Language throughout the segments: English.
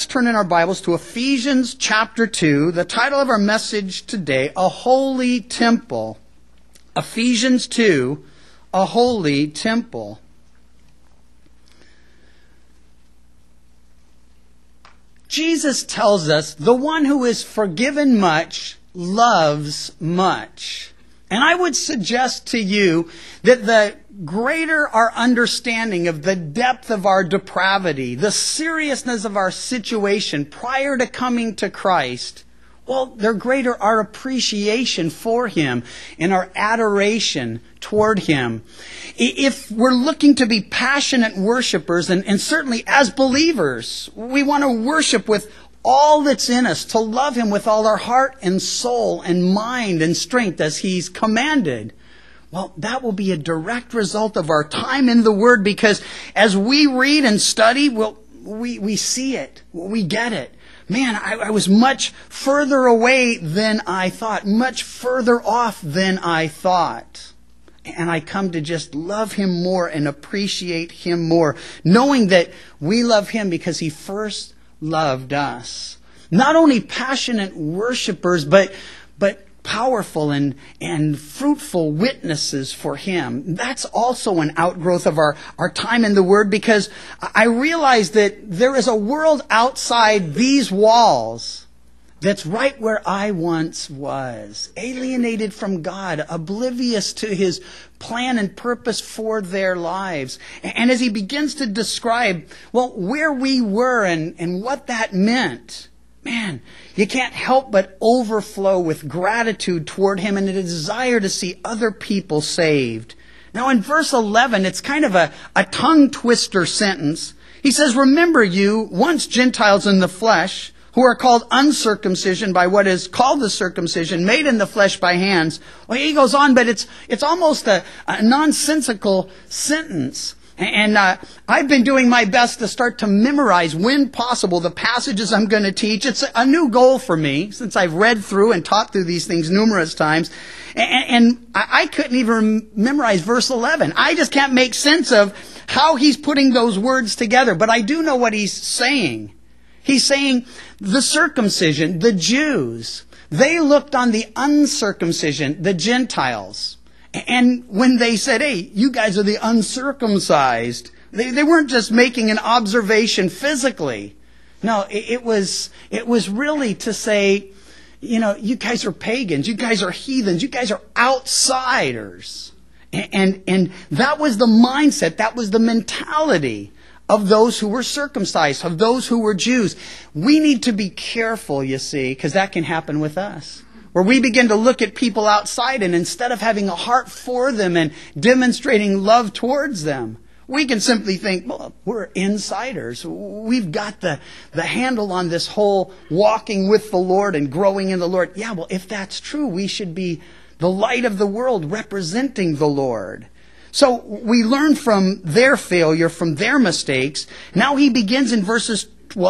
turn in our Bibles to Ephesians chapter 2. The title of our message today, A Holy Temple. Ephesians 2, A Holy Temple. Jesus tells us the one who is forgiven much loves much. And I would suggest to you that the greater our understanding of the depth of our depravity, the seriousness of our situation prior to coming to Christ, well, the greater our appreciation for Him and our adoration toward Him. If we're looking to be passionate worshipers, and certainly as believers, we want to worship with all that's in us, to love Him with all our heart and soul and mind and strength as He's commanded. Well, that will be a direct result of our time in the Word, because as we read and study, we see it, we get it. Man, I was much further away than I thought, much further off than I thought. And I come to just love Him more and appreciate Him more, knowing that we love Him because He first loved us. Not only passionate worshipers, but powerful and fruitful witnesses for Him. That's also an outgrowth of our time in the Word, because I realize that there is a world outside these walls that's right where I once was, alienated from God, oblivious to His plan and purpose for their lives. And as he begins to describe, where we were and what that meant, man, you can't help but overflow with gratitude toward Him and a desire to see other people saved. Now in verse 11, it's kind of a tongue twister sentence. He says, "Remember you, once Gentiles in the flesh, who are called uncircumcision by what is called the circumcision, made in the flesh by hands." Well, he goes on, but it's almost a nonsensical sentence. And I've been doing my best to start to memorize, when possible, the passages I'm going to teach. It's a new goal for me, since I've read through and taught through these things numerous times. And I couldn't even memorize verse 11. I just can't make sense of how he's putting those words together. But I do know what he's saying. He's saying the circumcision, the Jews, they looked on the uncircumcision, the Gentiles. And when they said, "Hey, you guys are the uncircumcised," they weren't just making an observation physically. No, it was really to say, you guys are pagans, you guys are heathens, you guys are outsiders. And that was the mindset, that was the mentality of those who were circumcised, of those who were Jews. We need to be careful, you see, because that can happen with us. Where we begin to look at people outside, and instead of having a heart for them and demonstrating love towards them, we can simply think, well, we're insiders. We've got the handle on this whole walking with the Lord and growing in the Lord. Yeah, well, if that's true, we should be the light of the world representing the Lord. So we learn from their failure, from their mistakes. Now he begins in verse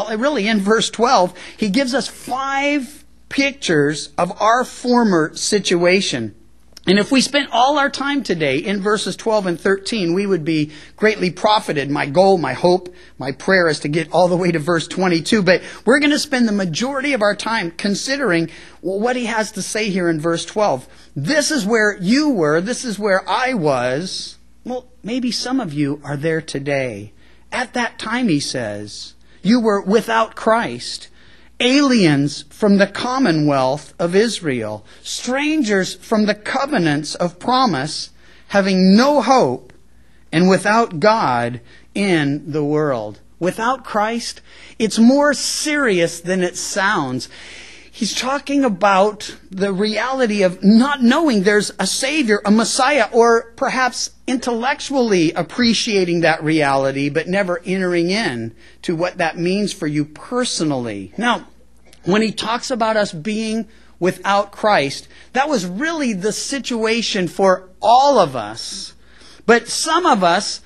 12, he gives us 5 pictures of our former situation. And if we spent all our time today in verses 12 and 13, we would be greatly profited. My goal, my hope, my prayer is to get all the way to verse 22. But we're going to spend the majority of our time considering what he has to say here in verse 12. This is where you were. This is where I was. Well, maybe some of you are there today. At that time, he says, you were without Christ, aliens from the commonwealth of Israel, strangers from the covenants of promise, having no hope, and without God in the world. Without Christ, it's more serious than it sounds. He's talking about the reality of not knowing there's a Savior, a Messiah, or perhaps intellectually appreciating that reality, but never entering in to what that means for you personally. Now, when he talks about us being without Christ, that was really the situation for all of us. But some of us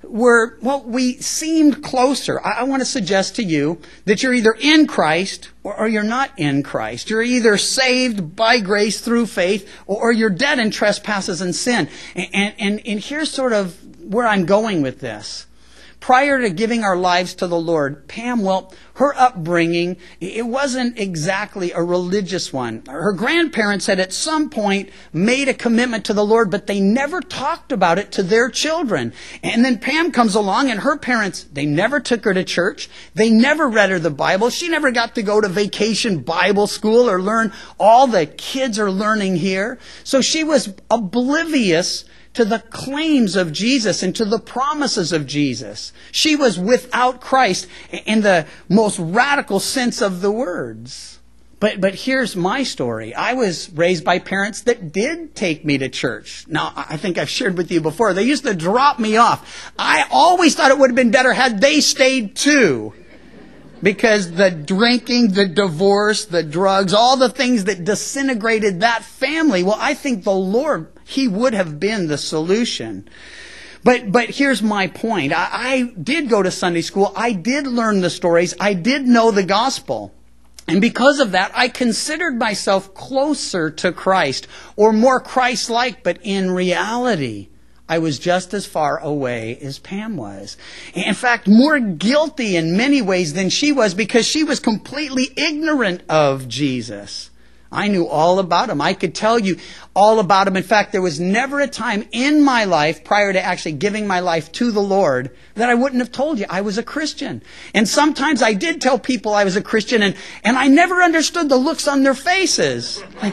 we seemed closer. I want to suggest to you that you're either in Christ or you're not in Christ. You're either saved by grace through faith or you're dead in trespasses and sin. And here's sort of where I'm going with this. prior to giving our lives to the Lord, Pam, well, her upbringing, it wasn't exactly a religious one. Her grandparents had at some point made a commitment to the Lord, but they never talked about it to their children. And then Pam comes along, and her parents, they never took her to church. They never read her the Bible. She never got to go to vacation Bible school or learn all the kids are learning here. So she was oblivious to the claims of Jesus and to the promises of Jesus. She was without Christ in the most radical sense of the words. But here's my story. I was raised by parents that did take me to church. Now, I think I've shared with you before. They used to drop me off. I always thought it would have been better had they stayed too. Because the drinking, the divorce, the drugs, all the things that disintegrated that family, well, I think the Lord, He would have been the solution. But here's my point. I did go to Sunday school. I did learn the stories. I did know the gospel. And because of that, I considered myself closer to Christ, or more Christ-like, but in reality, I was just as far away as Pam was. In fact, more guilty in many ways than she was, because she was completely ignorant of Jesus. I knew all about Him. I could tell you all about Him. In fact, there was never a time in my life prior to actually giving my life to the Lord that I wouldn't have told you I was a Christian. And sometimes I did tell people I was a Christian, and I never understood the looks on their faces. Like,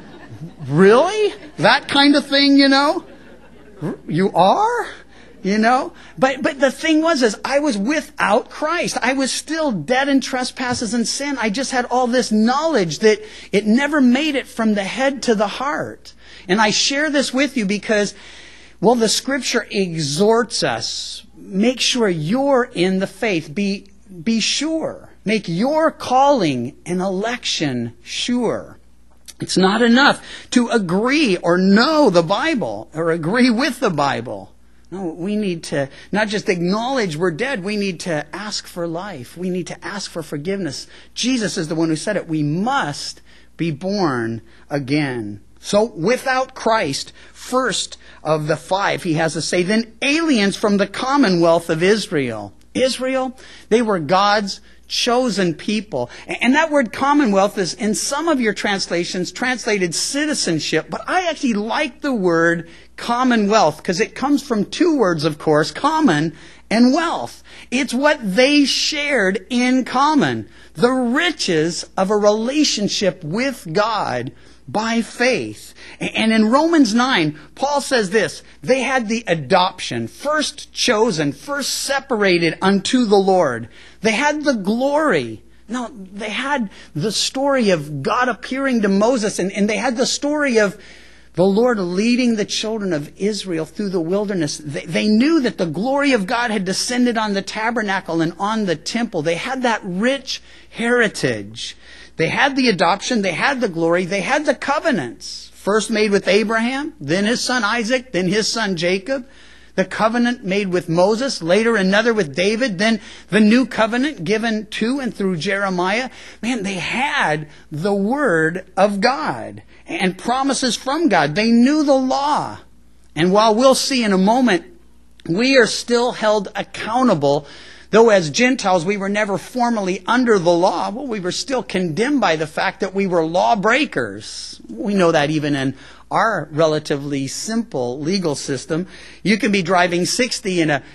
really? That kind of thing, you know? You are? You know? But the thing was I was without Christ. I was still dead in trespasses and sin. I just had all this knowledge that it never made it from the head to the heart. And I share this with you because, well, the Scripture exhorts us. Make sure you're in the faith. Be sure. Make your calling and election sure. It's not enough to agree or know the Bible or agree with the Bible. No, we need to not just acknowledge we're dead. We need to ask for life. We need to ask for forgiveness. Jesus is the one who said it. We must be born again. So without Christ, first of the five, he has to say, then aliens from the commonwealth of Israel. Israel, they were God's chosen people. And that word commonwealth is in some of your translations translated citizenship, but I actually like the word commonwealth because it comes from two words, of course, common and wealth. It's what they shared in common, the riches of a relationship with God by faith. And in Romans 9, Paul says this, they had the adoption, first chosen, first separated unto the Lord. They had the glory. No, they had the story of God appearing to Moses, and they had the story of the Lord leading the children of Israel through the wilderness. They knew that the glory of God had descended on the tabernacle and on the temple. They had that rich heritage. They had the adoption, they had the glory, they had the covenants. First made with Abraham, then his son Isaac, then his son Jacob. The covenant made with Moses, later another with David, then the new covenant given to and through Jeremiah. Man, they had the Word of God and promises from God. They knew the law. And while we'll see in a moment, we are still held accountable. Though as Gentiles we were never formally under the law, well, we were still condemned by the fact that we were lawbreakers. We know that even in our relatively simple legal system. You can be driving 60 in a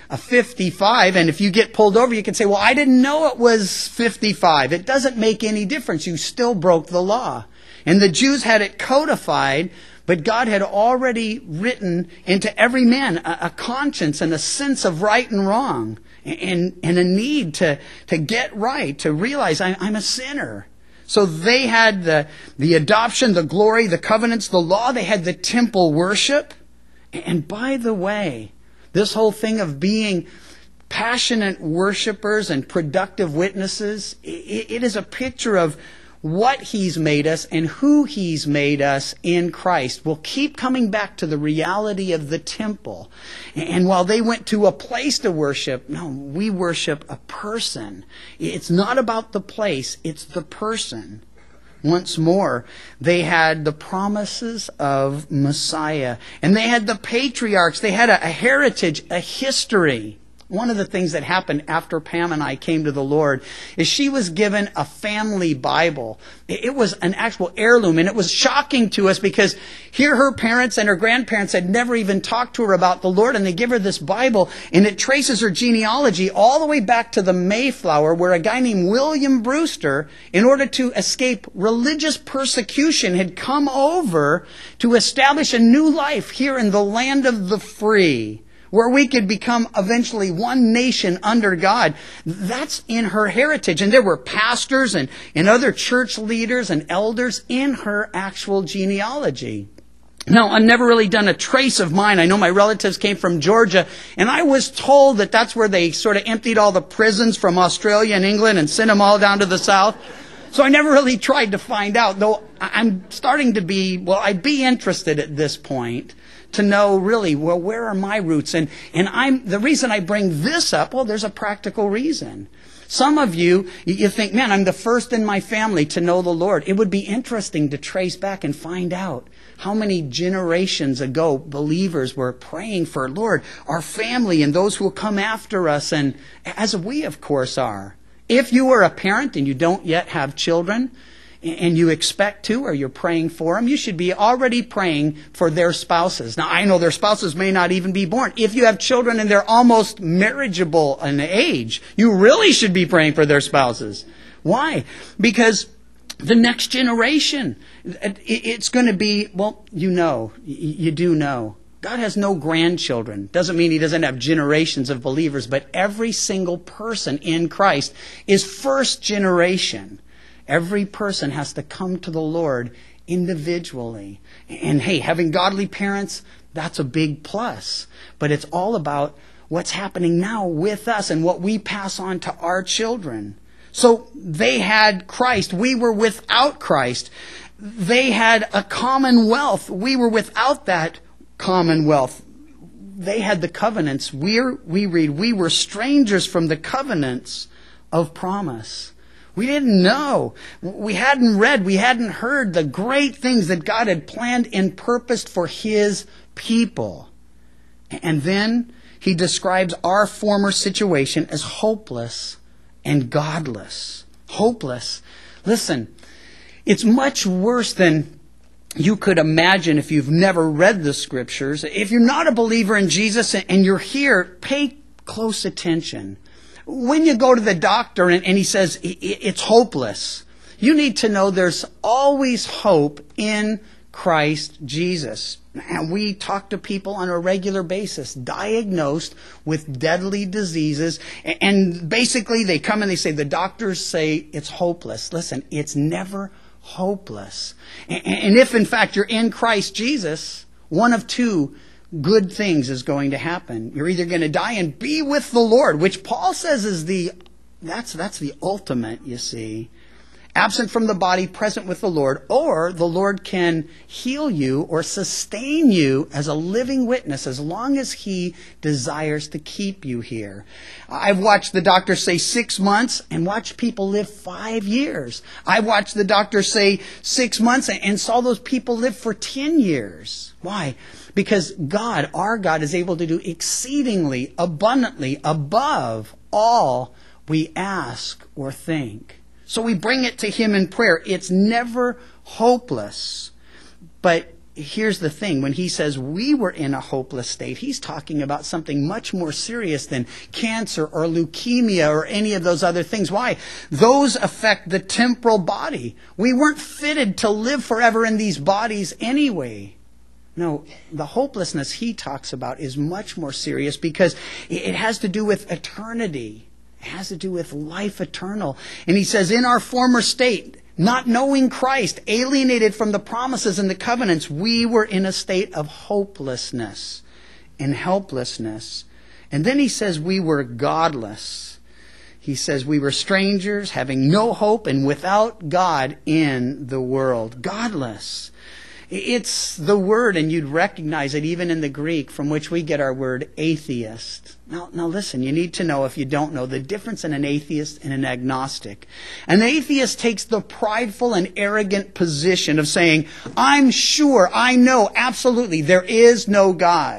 55, and if you get pulled over, you can say, well, I didn't know it was 55. It doesn't make any difference. You still broke the law. And the Jews had it codified, but God had already written into every man a conscience and a sense of right and wrong, and a need to get right, to realize I'm a sinner. So they had the adoption, the glory, the covenants, the law. They had the temple worship. And by the way, this whole thing of being passionate worshipers and productive witnesses, it is a picture of what He's made us and who He's made us in Christ. We'll keep coming back to the reality of the temple. And while they went to a place to worship, no, we worship a person. It's not about the place, it's the person. Once more, they had the promises of Messiah. And they had the patriarchs. They had a heritage, a history. one of the things that happened after Pam and I came to the Lord is she was given a family Bible. It was an actual heirloom, and it was shocking to us because here her parents and her grandparents had never even talked to her about the Lord, and they give her this Bible, and it traces her genealogy all the way back to the Mayflower, where a guy named William Brewster, in order to escape religious persecution, had come over to establish a new life here in the land of the free, where we could become eventually one nation under God. That's in her heritage. And there were pastors and other church leaders and elders in her actual genealogy. Now, I've never really done a trace of mine. I know my relatives came from Georgia, and I was told that that's where they sort of emptied all the prisons from Australia and England and sent them all down to the south. So I never really tried to find out, though I'm starting to be, I'd be interested at this point to know really, where are my roots? And the reason I bring this up, there's a practical reason. Some of you think, man, I'm the first in my family to know the Lord. It would be interesting to trace back and find out how many generations ago believers were praying for, Lord, our family and those who will come after us, and as we, of course, are. If you are a parent and you don't yet have children, and you expect to, or you're praying for them, you should be already praying for their spouses. Now, I know their spouses may not even be born. If you have children and they're almost marriageable in age, you really should be praying for their spouses. Why? Because the next generation, it's going to be, you do know. God has no grandchildren. Doesn't mean He doesn't have generations of believers, but every single person in Christ is first generation. Every person has to come to the Lord individually. And hey, having godly parents, that's a big plus. But it's all about what's happening now with us and what we pass on to our children. So they had Christ. We were without Christ. They had a commonwealth. We were without that commonwealth. They had the covenants. We read, we were strangers from the covenants of promise. We didn't know. We hadn't read. We hadn't heard the great things that God had planned and purposed for His people. And then He describes our former situation as hopeless and godless. Hopeless. Listen, it's much worse than you could imagine if you've never read the Scriptures. If you're not a believer in Jesus and you're here, pay close attention. When you go to the doctor and he says it's hopeless, you need to know there's always hope in Christ Jesus. And we talk to people on a regular basis, diagnosed with deadly diseases. And basically they come and they say, the doctors say it's hopeless. Listen, it's never hopeless. And if in fact you're in Christ Jesus, one of two good things is going to happen. You're either going to die and be with the Lord, which Paul says is that's the ultimate, you see. Absent from the body, present with the Lord, or the Lord can heal you or sustain you as a living witness as long as He desires to keep you here. I've watched the doctor say 6 months and watched people live 5 years. I watched the doctor say 6 months and saw those people live for 10 years. Why? Because God, our God, is able to do exceedingly, abundantly, above all we ask or think. So we bring it to Him in prayer. It's never hopeless. But here's the thing. When He says we were in a hopeless state, He's talking about something much more serious than cancer or leukemia or any of those other things. Why? Those affect the temporal body. We weren't fitted to live forever in these bodies anyway. No, the hopelessness He talks about is much more serious because it has to do with eternity. It has to do with life eternal. And He says, in our former state, not knowing Christ, alienated from the promises and the covenants, we were in a state of hopelessness and helplessness. And then He says we were godless. He says we were strangers, having no hope, and without God in the world. Godless. It's the word, and you'd recognize it even in the Greek, from which we get our word atheist. Now listen, you need to know, if you don't know, the difference in an atheist and an agnostic. An atheist takes the prideful and arrogant position of saying, I'm sure, I know, absolutely, there is no God.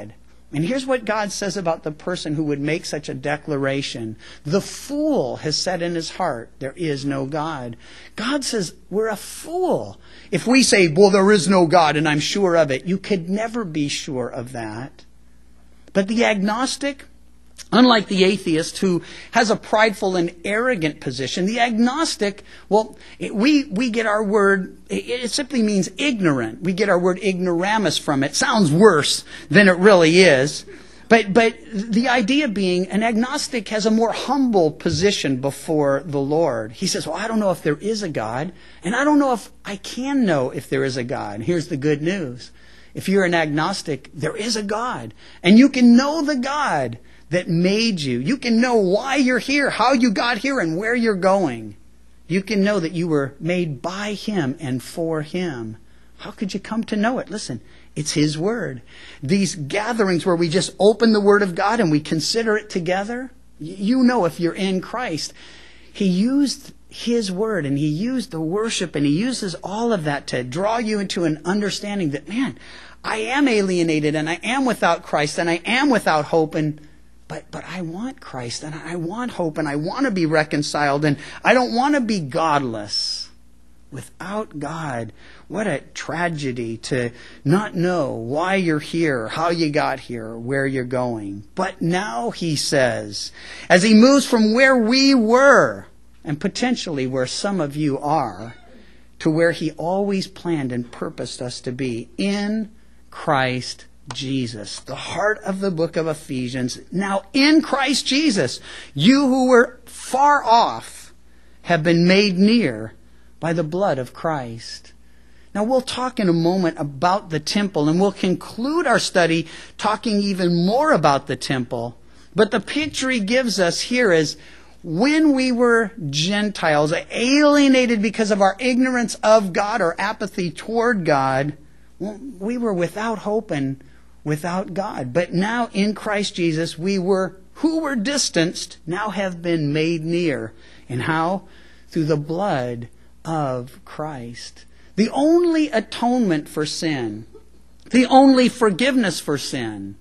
And here's what God says about the person who would make such a declaration. The fool has said in his heart, there is no God. God says we're a fool. If we say, well, there is no God and I'm sure of it, you could never be sure of that. But the agnostic, unlike the atheist who has a prideful and arrogant position, the agnostic, well, we get our word, it simply means ignorant. We get our word ignoramus from it. Sounds worse than it really is. But the idea being an agnostic has a more humble position before the Lord. He says, well, I don't know if there is a God, and I don't know if I can know if there is a God. Here's the good news. If you're an agnostic, there is a God. And you can know the God that made you. You can know why you're here, how you got here, and where you're going. You can know that you were made by Him and for Him. How could you come to know it? Listen, it's His Word. These gatherings where we just open the Word of God and we consider it together, you know if you're in Christ. He used His Word and He used the worship and He uses all of that to draw you into an understanding that, man, I am alienated and I am without Christ and I am without hope, but I want Christ and I want hope and I want to be reconciled and I don't want to be godless. Without God, what a tragedy to not know why you're here, how you got here, where you're going. But now He says, as He moves from where we were, and potentially where some of you are, to where He always planned and purposed us to be, in Christ Jesus, the heart of the book of Ephesians. Now in Christ Jesus, you who were far off have been made near by the blood of Christ. Now we'll talk in a moment about the temple, and we'll conclude our study talking even more about the temple. But the picture He gives us here is when we were Gentiles, alienated because of our ignorance of God or apathy toward God, we were without hope and without God. But now in Christ Jesus, who were distanced, now have been made near. And how? Through the blood of Christ. The only atonement for sin, the only forgiveness for sin,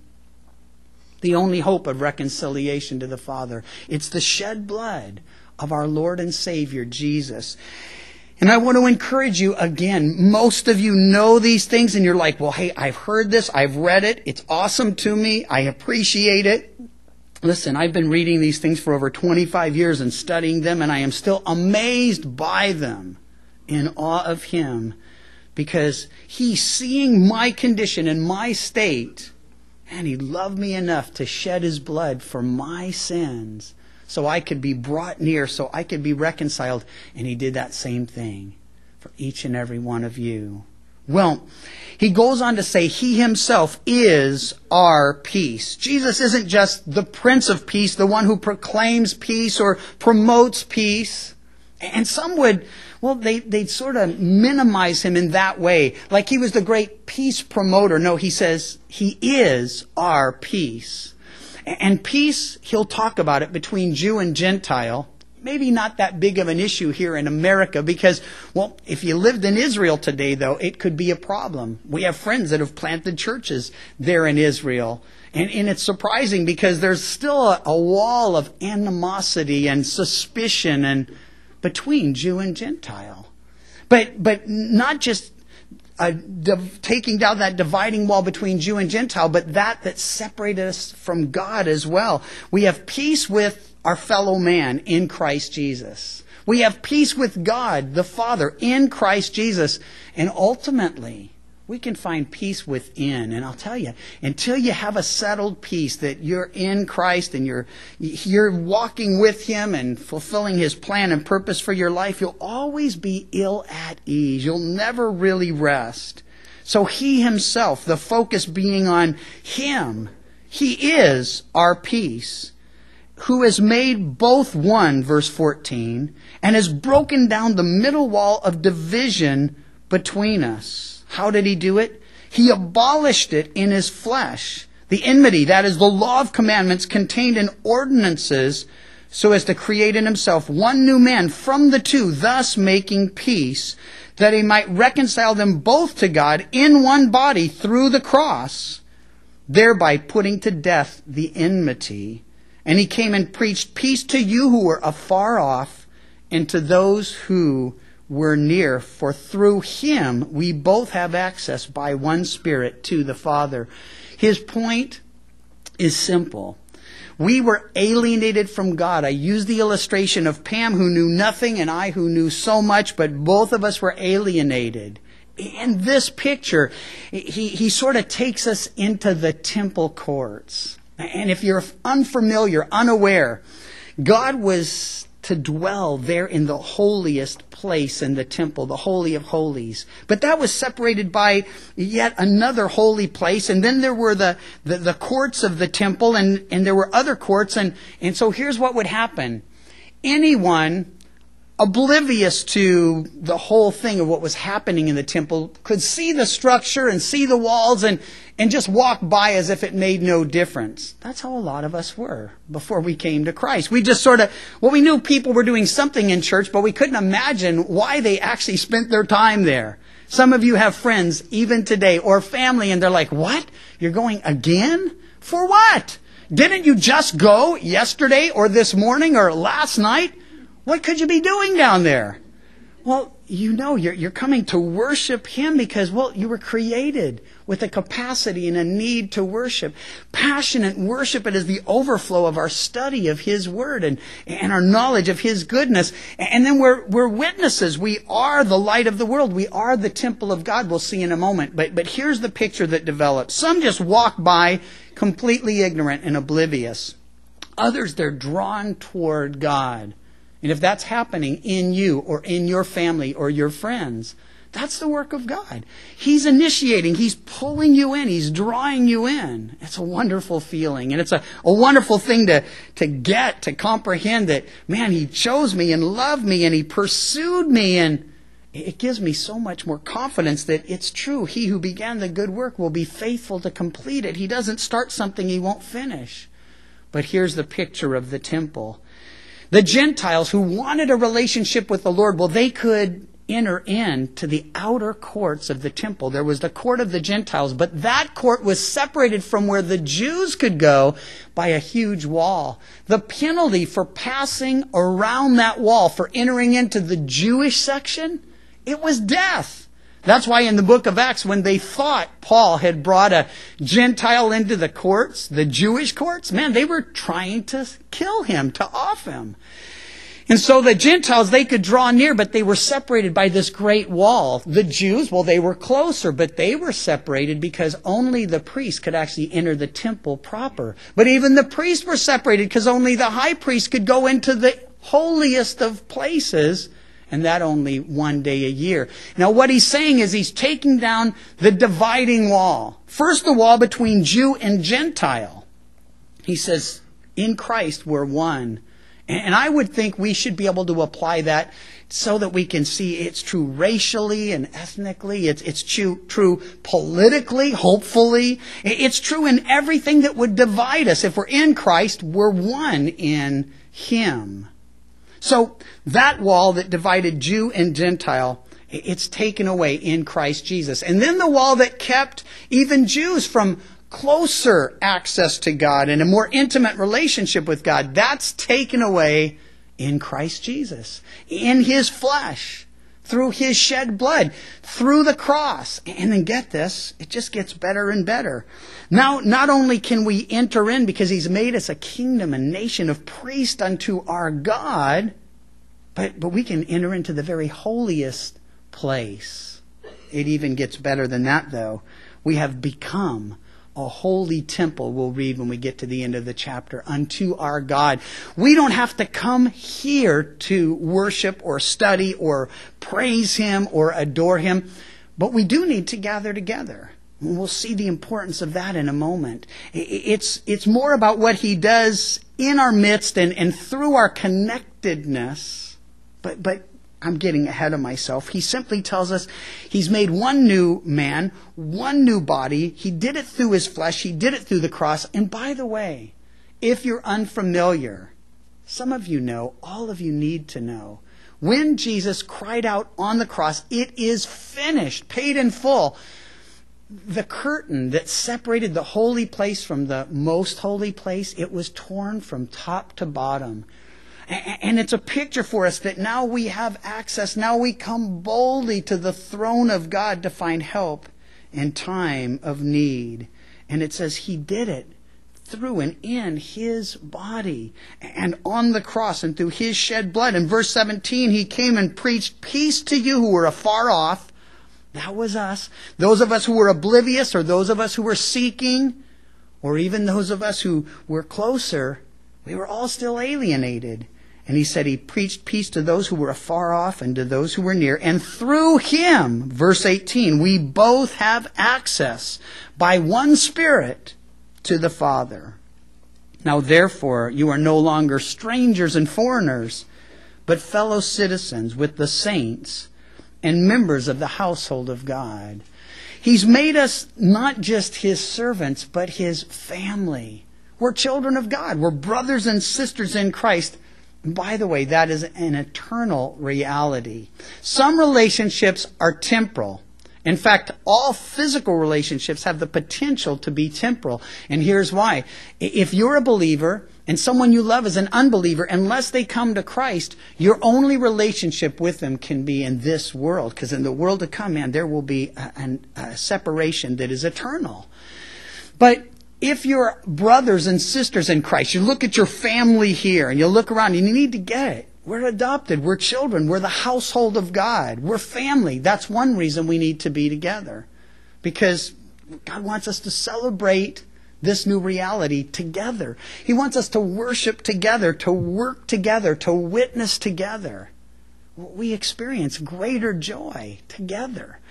the only hope of reconciliation to the Father. It's the shed blood of our Lord and Savior, Jesus. And I want to encourage you again, most of you know these things and you're like, well, hey, I've heard this, I've read it, it's awesome to me, I appreciate it. Listen, I've been reading these things for over 25 years and studying them, and I am still amazed by them, in awe of Him, because He, seeing my condition and my state, and He loved me enough to shed His blood for my sins so I could be brought near, so I could be reconciled. And He did that same thing for each and every one of you. Well, He goes on to say He Himself is our peace. Jesus isn't just the Prince of Peace, the one who proclaims peace or promotes peace. And some would, well, they'd sort of minimize Him in that way, like He was the great peace promoter. No, He says He is our peace. And peace, He'll talk about it between Jew and Gentile. Maybe not that big of an issue here in America because, well, if you lived in Israel today, though, it could be a problem. We have friends that have planted churches there in Israel. And it's surprising because there's still a wall of animosity and suspicion and between Jew and Gentile. But not just taking down that dividing wall between Jew and Gentile, but that separated us from God as well. We have peace with our fellow man in Christ Jesus. We have peace with God, the Father, in Christ Jesus. And ultimately, we can find peace within. And I'll tell you, until you have a settled peace that you're in Christ and you're walking with Him and fulfilling His plan and purpose for your life, you'll always be ill at ease. You'll never really rest. So He Himself, the focus being on Him, He is our peace, who has made both one, verse 14, and has broken down the middle wall of division between us. How did He do it? He abolished it in His flesh. The enmity, that is the law of commandments contained in ordinances, so as to create in Himself one new man from the two, thus making peace, that He might reconcile them both to God in one body through the cross, thereby putting to death the enmity. And he came and preached peace to you who were afar off, and to those who were near. For through him we both have access by one Spirit to the Father. His point is simple. We were alienated from God. I used the illustration of Pam, who knew nothing, and I, who knew so much, but both of us were alienated. In this picture, he sort of takes us into the temple courts. And if you're unfamiliar, unaware, God was to dwell there in the holiest place in the temple, the Holy of Holies. But that was separated by yet another holy place. And then there were the courts of the temple, and there were other courts. And so here's what would happen. Anyone oblivious to the whole thing of what was happening in the temple could see the structure and see the walls and just walk by as if it made no difference. That's how a lot of us were before we came to Christ. We just we knew people were doing something in church, but we couldn't imagine why they actually spent their time there. Some of you have friends, even today, or family, and they're like, "What? You're going again? For what? Didn't you just go yesterday or this morning or last night? What could you be doing down there?" Well, you're coming to worship Him because, you were created with a capacity and a need to worship. Passionate worship, it is the overflow of our study of His Word and our knowledge of His goodness. And then we're witnesses. We are the light of the world. We are the temple of God. We'll see in a moment. But here's the picture that develops. Some just walk by completely ignorant and oblivious. Others, they're drawn toward God. And if that's happening in you or in your family or your friends, that's the work of God. He's initiating. He's pulling you in. He's drawing you in. It's a wonderful feeling. And it's a wonderful thing to comprehend that, man, He chose me and loved me and He pursued me. And it gives me so much more confidence that it's true. He who began the good work will be faithful to complete it. He doesn't start something He won't finish. But here's the picture of the temple. The Gentiles who wanted a relationship with the Lord, they could enter into the outer courts of the temple. There was the court of the Gentiles, but that court was separated from where the Jews could go by a huge wall. The penalty for passing around that wall, for entering into the Jewish section, it was death. That's why in the book of Acts, when they thought Paul had brought a Gentile into the courts, the Jewish courts, they were trying to kill him, to off him. And so the Gentiles, they could draw near, but they were separated by this great wall. The Jews, they were closer, but they were separated because only the priests could actually enter the temple proper. But even the priests were separated because only the high priest could go into the holiest of places, and that only one day a year. Now what he's saying is he's taking down the dividing wall. First, the wall between Jew and Gentile. He says, in Christ we're one. And I would think we should be able to apply that so that we can see it's true racially and ethnically. It's true politically, hopefully. It's true in everything that would divide us. If we're in Christ, we're one in Him. So that wall that divided Jew and Gentile, it's taken away in Christ Jesus. And then the wall that kept even Jews from closer access to God and a more intimate relationship with God, that's taken away in Christ Jesus, in His flesh, through His shed blood, through the cross. And then get this, it just gets better and better. Now, not only can we enter in because He's made us a kingdom, a nation of priests unto our God, but we can enter into the very holiest place. It even gets better than that, though. We have become a holy temple, we'll read when we get to the end of the chapter, unto our God. We don't have to come here to worship or study or praise Him or adore Him, but we do need to gather together. And we'll see the importance of that in a moment. It's more about what He does in our midst and through our connectedness, but I'm getting ahead of myself. He simply tells us He's made one new man, one new body. He did it through His flesh. He did it through the cross. And by the way, if you're unfamiliar, some of you know, all of you need to know, when Jesus cried out on the cross, "It is finished," paid in full, the curtain that separated the holy place from the most holy place, it was torn from top to bottom. And it's a picture for us that now we have access. Now we come boldly to the throne of God to find help in time of need. And it says he did it through and in his body and on the cross and through his shed blood. In verse 17, he came and preached peace to you who were afar off. That was us. Those of us who were oblivious, or those of us who were seeking, or even those of us who were closer, we were all still alienated. And he said he preached peace to those who were afar off and to those who were near. And through him, verse 18, we both have access by one Spirit to the Father. Now therefore, you are no longer strangers and foreigners, but fellow citizens with the saints and members of the household of God. He's made us not just his servants, but his family. We're children of God. We're brothers and sisters in Christ. And by the way, that is an eternal reality. Some relationships are temporal. In fact, all physical relationships have the potential to be temporal. And here's why. If you're a believer and someone you love is an unbeliever, unless they come to Christ, your only relationship with them can be in this world. Because in the world to come, man, there will be a separation that is eternal. But if you're brothers and sisters in Christ, you look at your family here and you look around and you need to get it. We're adopted. We're children. We're the household of God. We're family. That's one reason we need to be together. Because God wants us to celebrate this new reality together. He wants us to worship together, to work together, to witness together. We experience greater joy together.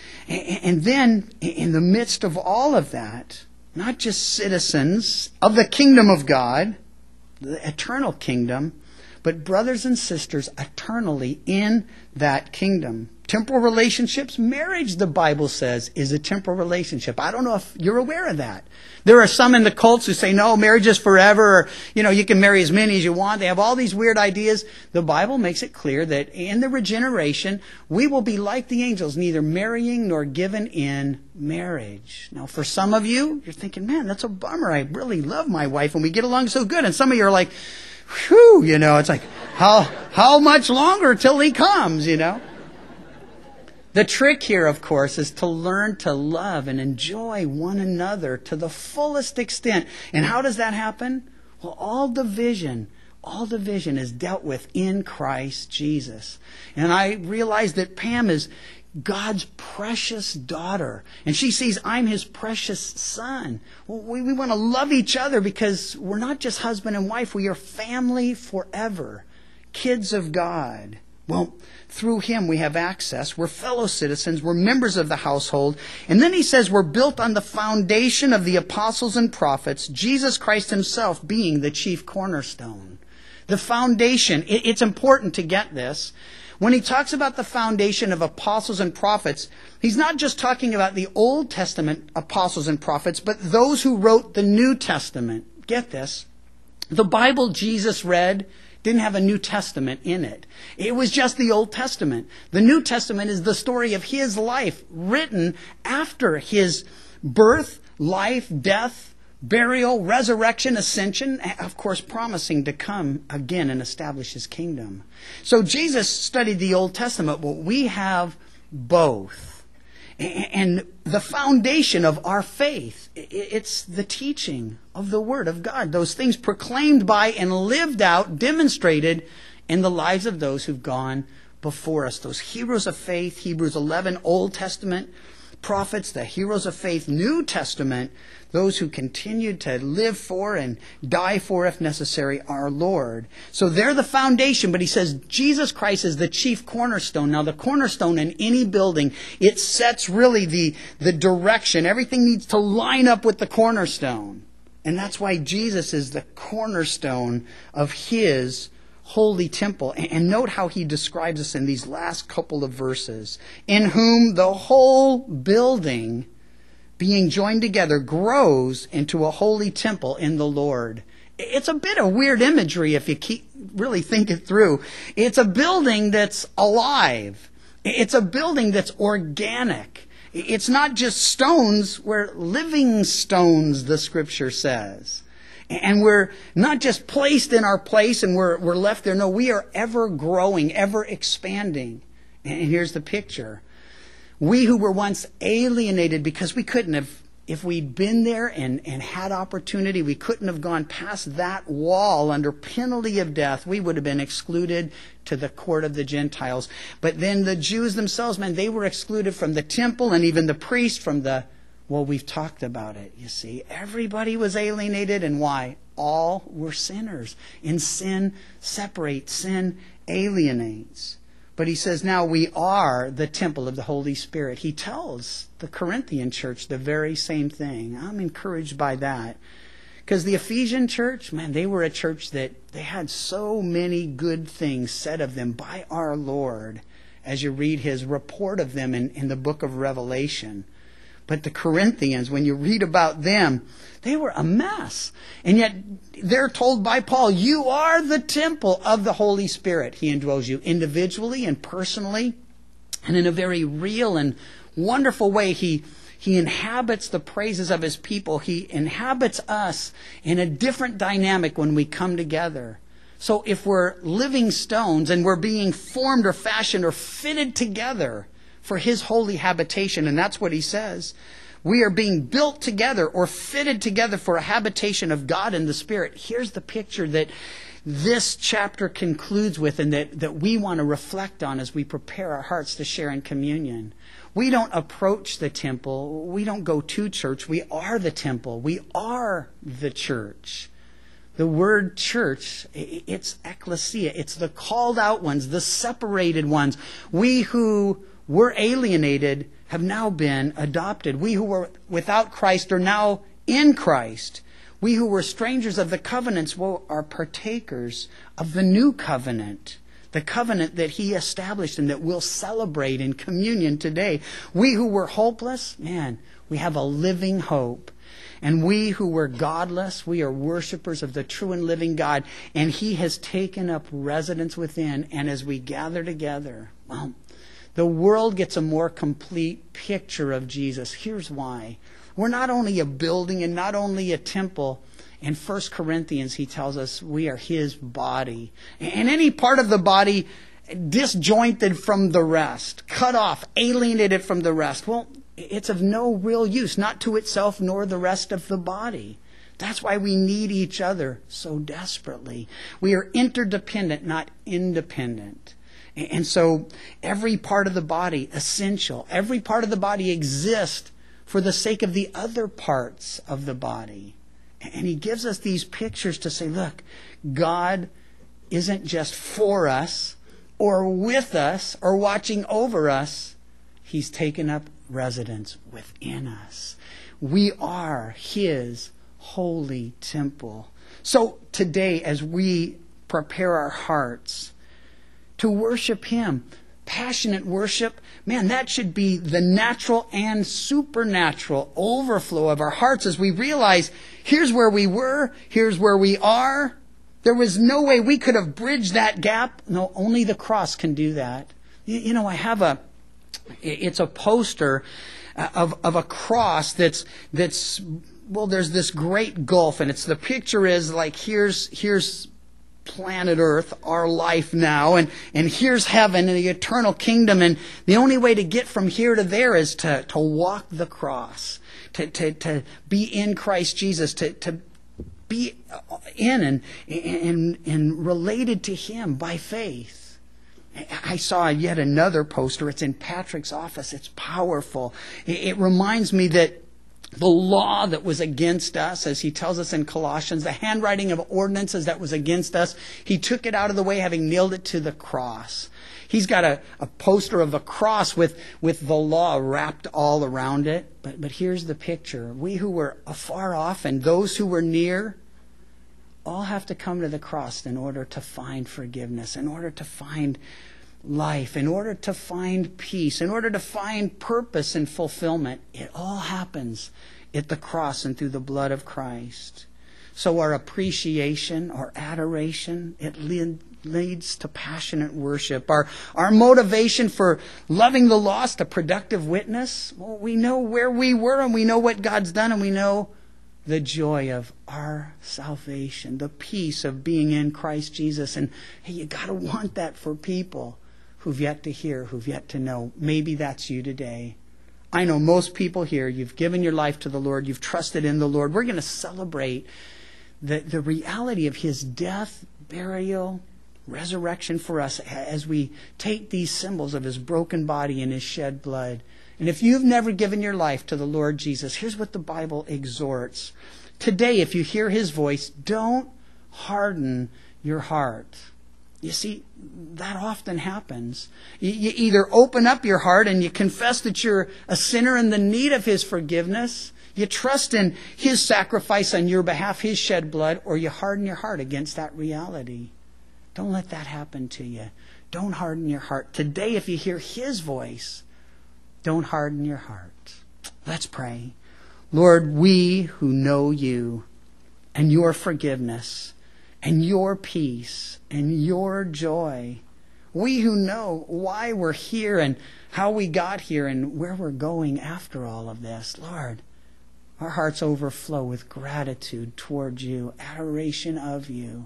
And then, in the midst of all of that, not just citizens of the kingdom of God, the eternal kingdom, but brothers and sisters eternally in that kingdom. Temporal relationships, marriage, the Bible says, is a temporal relationship. I don't know if you're aware of that. There are some in the cults who say, no, marriage is forever, or, you can marry as many as you want. They have all these weird ideas. The Bible makes it clear that in the regeneration, we will be like the angels, neither marrying nor given in marriage. Now, for some of you, you're thinking, man, that's a bummer. I really love my wife and we get along so good. And some of you are like, whew, it's like, how much longer till he comes, The trick here, of course, is to learn to love and enjoy one another to the fullest extent. And how does that happen? Well, all division is dealt with in Christ Jesus. And I realize that Pam is God's precious daughter. And she sees I'm his precious son. Well, we want to love each other because we're not just husband and wife. We are family forever. Kids of God. Well, through him we have access. We're fellow citizens. We're members of the household. And then he says we're built on the foundation of the apostles and prophets, Jesus Christ himself being the chief cornerstone. The foundation, it's important to get this. When he talks about the foundation of apostles and prophets, he's not just talking about the Old Testament apostles and prophets, but those who wrote the New Testament. Get this. The Bible Jesus read didn't have a New Testament in it. It was just the Old Testament. The New Testament is the story of his life written after his birth, life, death, burial, resurrection, ascension, of course promising to come again and establish his kingdom. So Jesus studied the Old Testament. Well, we have both. And the foundation of our faith, it's the teaching of the Word of God. Those things proclaimed by and lived out, demonstrated in the lives of those who've gone before us. Those heroes of faith, Hebrews 11, Old Testament prophets, the heroes of faith, New Testament, those who continued to live for and die for, if necessary, our Lord. So they're the foundation, but he says Jesus Christ is the chief cornerstone. Now the cornerstone in any building, it sets really the direction. Everything needs to line up with the cornerstone. And that's why Jesus is the cornerstone of his holy temple. And note how he describes us in these last couple of verses. In whom the whole building, being joined together, grows into a holy temple in the Lord. It's a bit of weird imagery if you really think it through. It's a building that's alive. It's a building that's organic. It's not just stones, we're living stones, the scripture says. And we're not just placed in our place and we're left there. No, we are ever growing, ever expanding. And here's the picture. We who were once alienated because we couldn't have, if we'd been there and had opportunity, we couldn't have gone past that wall under penalty of death. We would have been excluded to the court of the Gentiles. But then the Jews themselves, man, they were excluded from the temple and even the priest from the, well, we've talked about it, you see. Everybody was alienated, and why? All were sinners. And sin separates, sin alienates. But he says now we are the temple of the Holy Spirit. He tells the Corinthian church the very same thing. I'm encouraged by that. Because the Ephesian church, man, they were a church that they had so many good things said of them by our Lord as you read his report of them in the book of Revelation. But the Corinthians, when you read about them, they were a mess. And yet they're told by Paul, you are the temple of the Holy Spirit. He indwells you individually and personally. And in a very real and wonderful way, he inhabits the praises of his people. He inhabits us in a different dynamic when we come together. So if we're living stones and we're being formed or fashioned or fitted together for his holy habitation, and that's what he says. We are being built together or fitted together for a habitation of God in the Spirit. Here's the picture that this chapter concludes with and that we want to reflect on as we prepare our hearts to share in communion. We don't approach the temple. We don't go to church. We are the temple. We are the church. The word church, it's ecclesia. It's the called out ones, the separated ones. We who were alienated have now been adopted. We who were without Christ are now in Christ. We who were strangers of the covenants are partakers of the new covenant, the covenant that he established and that we'll celebrate in communion today. We who were hopeless, man, we have a living hope. And we who were godless, we are worshipers of the true and living God. And he has taken up residence within. And as we gather together, well, the world gets a more complete picture of Jesus. Here's why. We're not only a building and not only a temple. In 1 Corinthians, he tells us we are his body. And any part of the body disjointed from the rest, cut off, alienated from the rest, well, it's of no real use, not to itself nor the rest of the body. That's why we need each other so desperately. We are interdependent, not independent. And so every part of the body, essential. Every part of the body exists for the sake of the other parts of the body. And he gives us these pictures to say, look, God isn't just for us or with us or watching over us. He's taken up residence within us. We are his holy temple. So today, as we prepare our hearts to worship him, passionate worship, man, that should be the natural and supernatural overflow of our hearts as we realize here's where we were, here's where we are. There was no way we could have bridged that gap. No, only the cross can do that. You know, I have it's a poster of a cross that's well, there's this great gulf, and the picture is like here's planet Earth, our life now, and here's heaven and the eternal kingdom, and the only way to get from here to there is to walk the cross, to be in Christ Jesus, to be in and related to him by faith. I saw yet another poster. It's in Patrick's office. It's powerful. It reminds me that the law that was against us, as he tells us in Colossians, the handwriting of ordinances that was against us, he took it out of the way, having nailed it to the cross. He's got a poster of a cross with the law wrapped all around it. But here's the picture. We who were afar off and those who were near all have to come to the cross in order to find forgiveness, in order to find life, in order to find peace, in order to find purpose and fulfillment. It all happens at the cross and through the blood of Christ. So our appreciation, our adoration, it leads to passionate worship. Our motivation for loving the lost, a productive witness. Well, we know where we were and we know what God's done and we know the joy of our salvation, the peace of being in Christ Jesus. And hey, you got to want that for people who've yet to hear, who've yet to know. Maybe that's you today. I know most people here, you've given your life to the Lord, you've trusted in the Lord. We're going to celebrate the reality of His death, burial, resurrection for us as we take these symbols of His broken body and His shed blood. And if you've never given your life to the Lord Jesus, here's what the Bible exhorts. Today, if you hear His voice, don't harden your heart. You see, that often happens. You either open up your heart and you confess that you're a sinner in the need of His forgiveness. You trust in His sacrifice on your behalf, His shed blood, or you harden your heart against that reality. Don't let that happen to you. Don't harden your heart. Today, if you hear His voice, don't harden your heart. Let's pray. Lord, we who know You and Your forgiveness and Your peace and Your joy, we who know why we're here and how we got here and where we're going after all of this, Lord, our hearts overflow with gratitude toward You, adoration of You.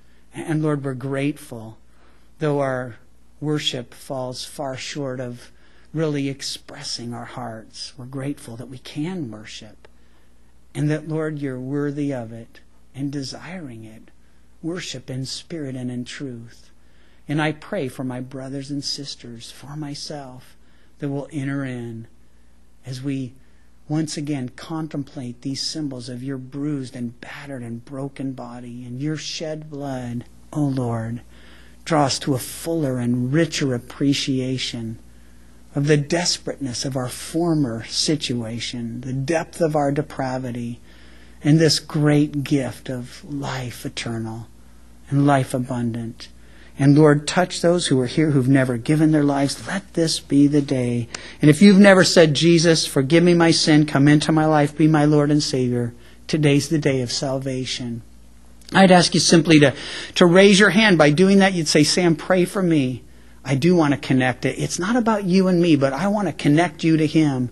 And Lord, we're grateful, though our worship falls far short of really expressing our hearts. We're grateful that we can worship and that, Lord, You're worthy of it and desiring it. Worship in spirit and in truth. And I pray for my brothers and sisters, for myself, that we'll enter in as we once again contemplate these symbols of Your bruised and battered and broken body and Your shed blood. Oh Lord, draw us to a fuller and richer appreciation of the desperateness of our former situation, the depth of our depravity, and this great gift of life eternal and life abundant. And Lord, touch those who are here who've never given their lives. Let this be the day. And if you've never said, Jesus, forgive me my sin, come into my life, be my Lord and Savior, today's the day of salvation. I'd ask you simply to raise your hand. By doing that, you'd say, Sam, pray for me. I do want to connect it. It's not about you and me, but I want to connect you to Him.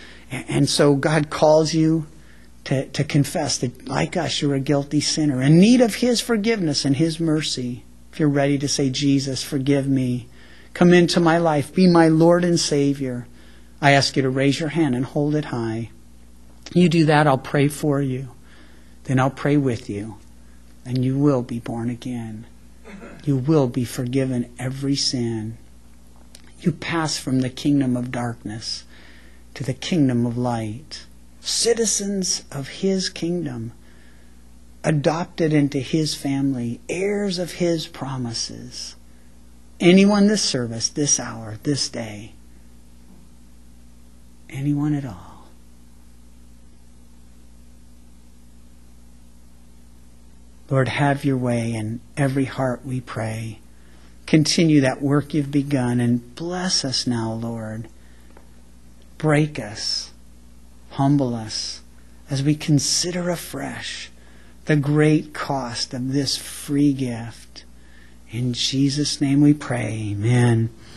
And so God calls you to confess that, like us, you're a guilty sinner in need of His forgiveness and His mercy. If you're ready to say, Jesus, forgive me, come into my life, be my Lord and Savior, I ask you to raise your hand and hold it high. You do that, I'll pray for you. Then I'll pray with you, and you will be born again. You will be forgiven every sin. You pass from the kingdom of darkness to the kingdom of light. Citizens of His kingdom, adopted into His family, heirs of His promises. Anyone this service, this hour, this day, anyone at all. Lord, have Your way in every heart, we pray. Continue that work You've begun and bless us now, Lord. Break us, humble us as we consider afresh the great cost of this free gift. In Jesus' name we pray. Amen.